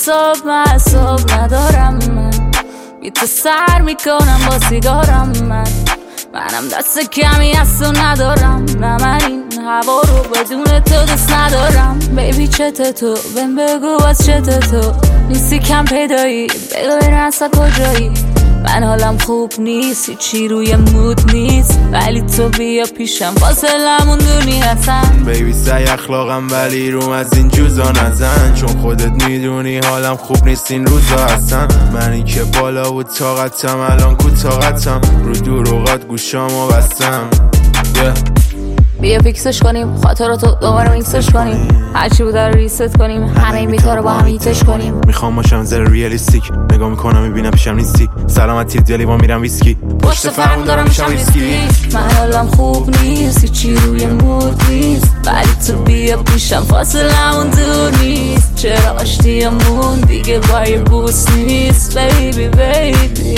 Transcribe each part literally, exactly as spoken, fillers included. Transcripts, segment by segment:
اعصاب معصاب ندارم من، بی تو سر میکنم با سیگارم من. منم دست کمی از تو ندارم، نه من این هوا رو بدون تو دوست ندارم. بیبی چته تو بهم بگو از چته تو، نیستی کم پیدایی بگو این اصلا کجایی. من حالم خوب نیست هیچی روی مود نیست، ولی تو بیا پیشم فاصلمون دونی هستن. بیبی سعی اخلاقم ولی روم از این جوزا نزن، چون خودت میدونی حالم خوب نیست این روزا هستن. منی که بالا بود طاقتم الان کو طاقتم، رو دروغات گوشامو بستم. yeah. بیا فیکسش کنیم خاطراتو دوباره میکسش کنیم، هرچی بود رو ریست کنیم، همه این بیتا رو با هم هیتش کنیم. میخوام باشم زر ریالیستیک، نگاه میکنم میبینم پیشم نیستی، سلامتی دلی با میرم ویسکی، پشت فرمون دارم میشم ویسکی. من حالم خوب نیست هیچی روی مود نیست، ولی تو بیا پیشم فاصلمون دور نیست. چرا آشتیمون دیگه با یه بوس نیست بیبی بیبی.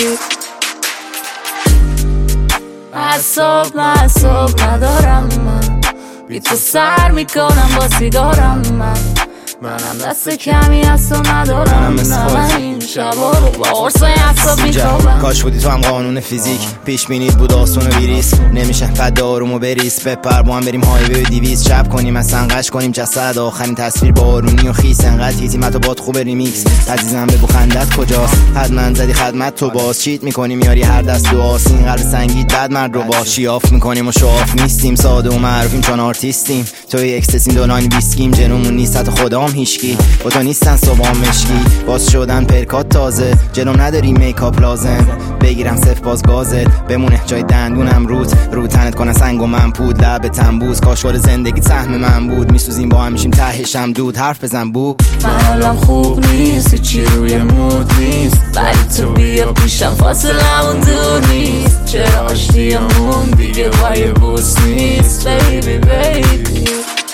اعصاب معصاب ندارم من، بی تو سر میکنم با سیگارم من. منم دست کمی از تو ندارم، نه من این شبا رو با عرصای اعصاب میتابم. کاش بودی تو هم قانون فیزیک، پیش بینید بود آسون و بیریس، نمیشه فد آروم بریس. بپر با هم بریم هایوی دیویز، شب کنیم اصلا قش کنیم جسد، آخرین تصویر بارونی و خیس. انقدر هیتی متو باد خوبه ریمیکس، عزیزم بگو خندت کجاست، حتما زدی خدمت تو باز. چیت میکنیم یاری هر دست و آسین، قلب سنگید بعد مرد رو با شیاف میکنیم و شاف نیستیم، ساده و معروفیم چون آرتیستیم. توی اکستسیم دونانی ویسکیم، جنومون نیست حتی خدام هیشکی، با تو نیستن صبحام مشکی. باز شدن پرکات تازه، جلوم نداری میکاپ لازم، بگیرم صف باز گازت بمونه جای دندونم روت، رو تنت کنه سنگ و من پود، لب تنبوز کاشوال زندگی سهم من بود. میسوزیم با هم میشیم تهشم دود، حرف بزن بو. من حالم خوب نیست هیچی روی مود نیست، ولی تو بیا پیشم فاصلمون دور نیست. چرا آشتیمون دیگه با یه بوس نیست بیبی بیبی.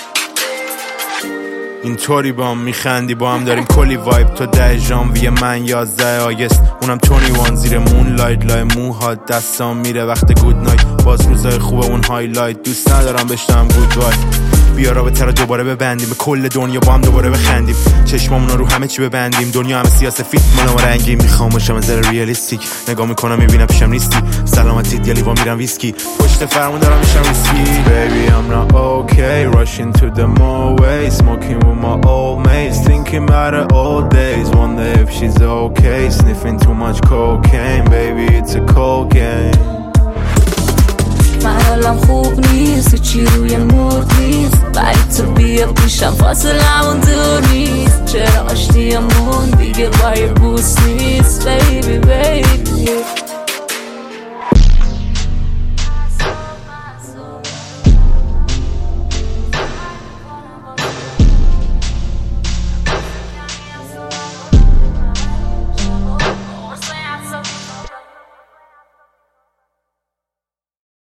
اینطوری با هم میخندی با هم داریم کلی وایب، تو ده ژانویه من یازده آگست، اونم تونی وان زیر مون لایت، لای موهات دستام میره وقت گود نایت، باز روزای خوبه اون هایلایت. دوست ندارم بشنم گود وای، بیا رابطه رو دوباره ببندیم، به کل دنیا با هم دوباره بخندیم، چشمامون رو همه چی ببندیم، دنیا همه سیاسفید منو رنگیم. میخوام باشم از ریالیستیک، نگاه میکنم میبینم پیشم نیستی، سلامتی دلی با میرم ویسکی، پشت فرمون دارم میشم ویسکی. Baby I'm not okay, rushing to the motorway, smoking with my old mates, thinking about the old days, wonder if she's okay, sniffing too much cocaine, baby it's a cold game. من حالم خوب نیست هیچی روی مود نیست، ولی تو بیا پیشم فاصلمون دور نیست. چرا آشتیمون دیگه با یه بوس نیست بیبی بیبی.